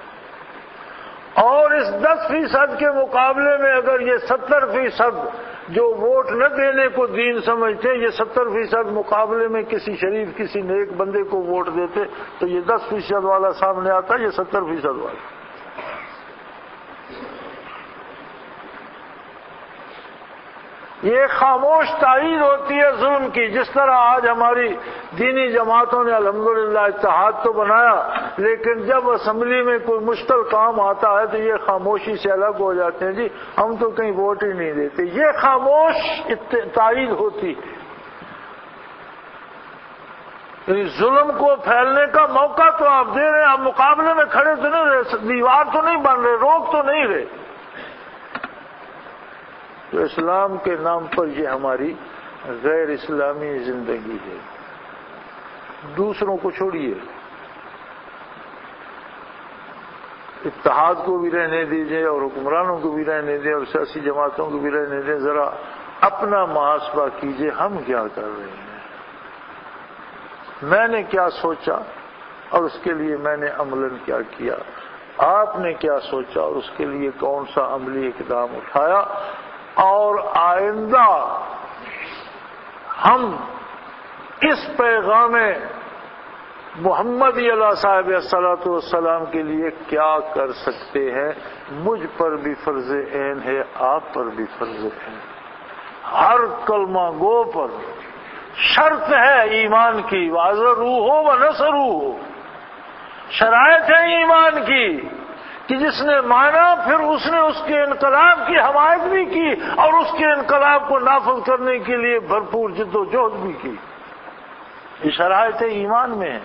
اور اس 10% کے مقابلے میں اگر یہ 70% جو ووٹ نہ دینے کو دین سمجھتے ہیں، یہ 70% مقابلے میں کسی شریف کسی نیک بندے کو ووٹ دیتے تو یہ 10% والا سامنے آتا، یہ 70% والا. یہ خاموش تائید ہوتی ہے ظلم کی. جس طرح آج ہماری دینی جماعتوں نے الحمدللہ اتحاد تو بنایا، لیکن جب اسمبلی میں کوئی مشکل کام آتا ہے تو یہ خاموشی سے الگ ہو جاتے ہیں. جی ہم تو کہیں ووٹ ہی نہیں دیتے. یہ خاموش تائید ہوتی ہے. یعنی ظلم کو پھیلنے کا موقع تو آپ دے رہے ہیں، آپ مقابلے میں کھڑے تو نہیں رہے، دیوار تو نہیں بن رہے، روک تو نہیں رہے. تو اسلام کے نام پر یہ ہماری غیر اسلامی زندگی ہے. دوسروں کو چھوڑیے، اتحاد کو بھی رہنے دیجیے اور حکمرانوں کو بھی رہنے دیں اور سیاسی جماعتوں کو بھی رہنے دیں. ذرا اپنا محاسبہ کیجیے، ہم کیا کر رہے ہیں، میں نے کیا سوچا اور اس کے لیے میں نے عملاً کیا کیا، آپ نے کیا سوچا اور اس کے لیے کون سا عملی اقدام اٹھایا. اور آئندہ ہم اس پیغام محمدی علیہ صاحب الصلاۃ والسلام کے لیے کیا کر سکتے ہیں. مجھ پر بھی فرض عین ہے، آپ پر بھی فرض عین. ہر کلمہ گو پر شرط ہے ایمان کی، وَأَزَرُوهُ وَنَصَرُوهُ. شرائط ہے ایمان کی کہ جس نے مانا پھر اس نے اس کے انقلاب کی حمایت بھی کی اور اس کے انقلاب کو نافذ کرنے کے لیے بھرپور جد و جہد بھی کی. یہ شرائط ایمان میں ہے.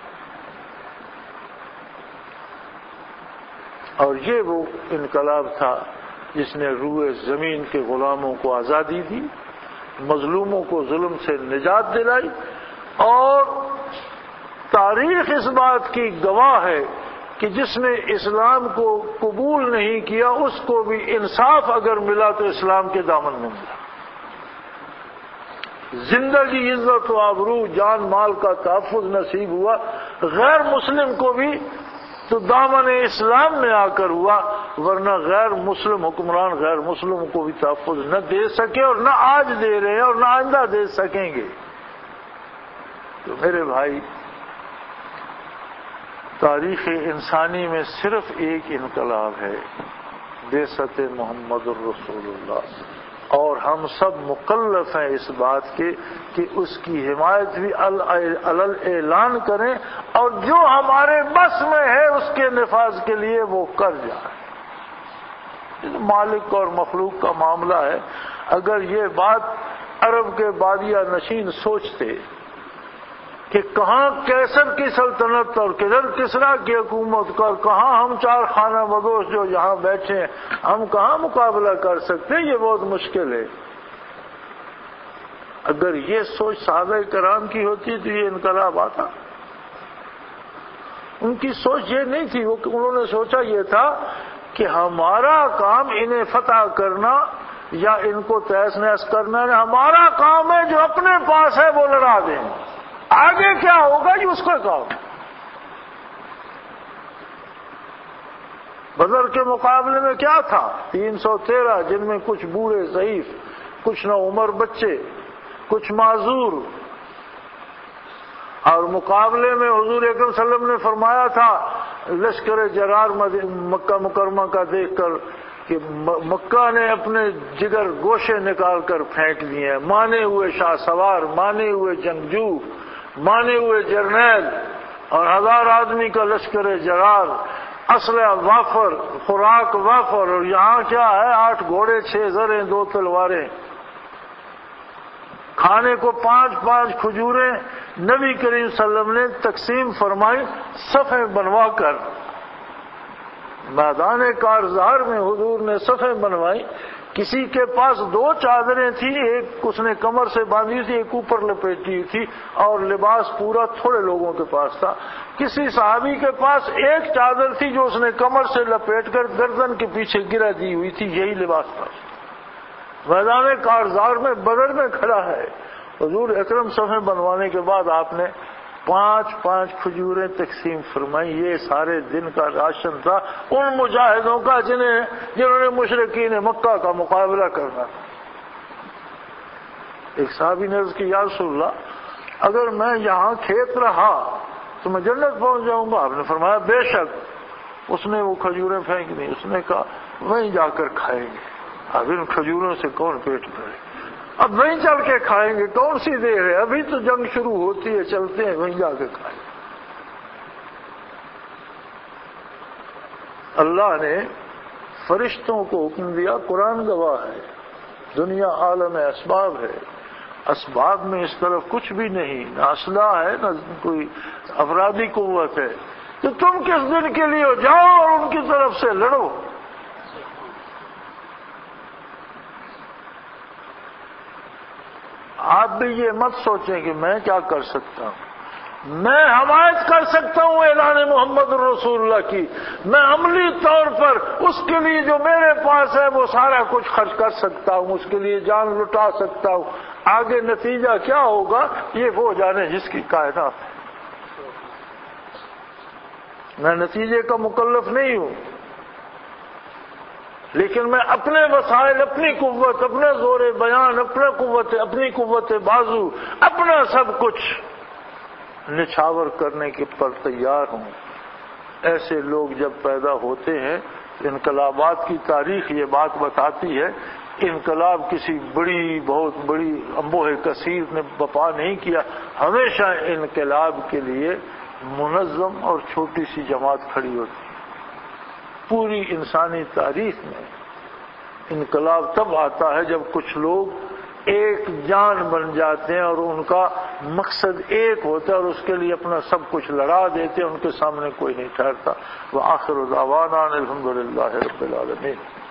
اور یہ وہ انقلاب تھا جس نے روئے زمین کے غلاموں کو آزادی دی، مظلوموں کو ظلم سے نجات دلائی. اور تاریخ اس بات کی گواہ ہے کہ جس نے اسلام کو قبول نہیں کیا اس کو بھی انصاف اگر ملا تو اسلام کے دامن میں ملا. زندگی، عزت و آبرو، جان مال کا تحفظ نصیب ہوا. غیر مسلم کو بھی تو دامن اسلام میں آ کر ہوا، ورنہ غیر مسلم حکمران غیر مسلم کو بھی تحفظ نہ دے سکے اور نہ آج دے رہے ہیں اور نہ آئندہ دے سکیں گے. تو میرے بھائی، تاریخ انسانی میں صرف ایک انقلاب ہے، بعثت محمد الرسول اللہ، اور ہم سب مکلف ہیں اس بات کے کہ اس کی حمایت بھی اعلان کریں اور جو ہمارے بس میں ہے اس کے نفاذ کے لیے وہ کر جائیں. مالک اور مخلوق کا معاملہ ہے. اگر یہ بات عرب کے بادیہ نشین سوچتے کہ کہاں کیسر کی سلطنت اور کدھر کسرا کی حکومت اور کہاں ہم چار خانہ بدوش جو یہاں بیٹھے ہیں، ہم کہاں مقابلہ کر سکتے ہیں، یہ بہت مشکل ہے. اگر یہ سوچ صحابہ کرام کی ہوتی تو یہ انقلاب آتا. ان کی سوچ یہ نہیں تھی. انہوں نے سوچا یہ تھا کہ ہمارا کام انہیں فتح کرنا یا ان کو تہس نہس کرنا ہے. ہمارا کام ہے جو اپنے پاس ہے وہ لڑا دیں، آگے کیا ہوگا یہ اس کا کام. بدر کے مقابلے میں کیا تھا؟ 313 جن میں کچھ بوڑھے ضعیف، کچھ نہ عمر بچے، کچھ معذور. اور مقابلے میں حضور اکرم صلی اللہ علیہ وسلم نے فرمایا تھا لشکر جرار مکہ مکرمہ کا دیکھ کر کہ مکہ نے اپنے جگر گوشے نکال کر پھینک دیے ہیں، مانے ہوئے شاہ سوار، مانے ہوئے جنگجو، مانے ہوئے جرنیل، اور 1000 آدمی کا لشکر جرار، اسلحہ وافر، خوراک وافر، اور یہاں کیا ہے 8 گھوڑے، 6 زریں، 2 تلواریں، کھانے کو 5 کھجوریں نبی کریم صلی اللہ علیہ وسلم نے تقسیم فرمائی صفیں بنوا کر۔ میدان کارزار میں حضور نے صفیں بنوائی، کسی کے پاس 2 چادریں تھیں، ایک اس نے کمر سے باندھی تھی، ایک اوپر لپیٹی ہوئی تھی، اور لباس پورا تھوڑے لوگوں کے پاس تھا۔ کسی صحابی کے پاس 1 چادر تھی جو اس نے کمر سے لپیٹ کر گردن کے پیچھے گرا دی ہوئی تھی، یہی لباس تھا۔ میدان کارزار میں بدر میں کھڑا ہے حضور اکرم، صفیں بنوانے کے بعد آپ نے 5 کھجوریں تقسیم فرمائی۔ یہ سارے دن کا راشن تھا ان مجاہدوں کا جنہوں نے مشرکین مکہ کا مقابلہ کرنا تھا۔ ایک صحابی نے عرض کی یا رسول اللہ، اگر میں یہاں کھیت رہا تو میں جنت پہنچ جاؤں گا؟ آپ نے فرمایا بے شک۔ اس نے وہ کھجوریں پھینک دی، اس نے کہا وہیں جا کر کھائیں گے، اب ان کھجوروں سے کون پیٹ بھرے، اب وہیں چل کے کھائیں گے، کون سی دیر ہے، ابھی تو جنگ شروع ہوتی ہے، چلتے ہیں وہیں جا کے کھائیں گے۔ اللہ نے فرشتوں کو حکم دیا، قرآن گواہ ہے، دنیا عالم اسباب ہے، اسباب میں اس طرف کچھ بھی نہیں، نہ اسلحہ ہے نہ کوئی افرادی قوت ہے، تو تم کس دن کے لیے جاؤ اور ان کی طرف سے لڑو۔ آپ بھی یہ مت سوچیں کہ میں کیا کر سکتا ہوں، میں حمایت کر سکتا ہوں اعلان محمد رسول اللہ کی، میں عملی طور پر اس کے لیے جو میرے پاس ہے وہ سارا کچھ خرچ کر سکتا ہوں، اس کے لیے جان لٹا سکتا ہوں۔ آگے نتیجہ کیا ہوگا یہ وہ جانے جس کی کائنات ہے، میں نتیجے کا مکلف نہیں ہوں، لیکن میں اپنے وسائل، اپنی قوت، اپنے زور بیان، اپنی قوت بازو، اپنا سب کچھ نچھاور کرنے کے پر تیار ہوں۔ ایسے لوگ جب پیدا ہوتے ہیں، انقلابات کی تاریخ یہ بات بتاتی ہے، انقلاب کسی بہت بڑی انبوہ کثیر نے بپا نہیں کیا، ہمیشہ انقلاب کے لیے منظم اور چھوٹی سی جماعت کھڑی ہوتی ہے۔ پوری انسانی تاریخ میں انقلاب تب آتا ہے جب کچھ لوگ ایک جان بن جاتے ہیں اور ان کا مقصد ایک ہوتا ہے اور اس کے لیے اپنا سب کچھ لڑا دیتے ہیں، ان کے سامنے کوئی نہیں ٹھہرتا۔ وآخر دعوانا الحمدللہ رب العالمین۔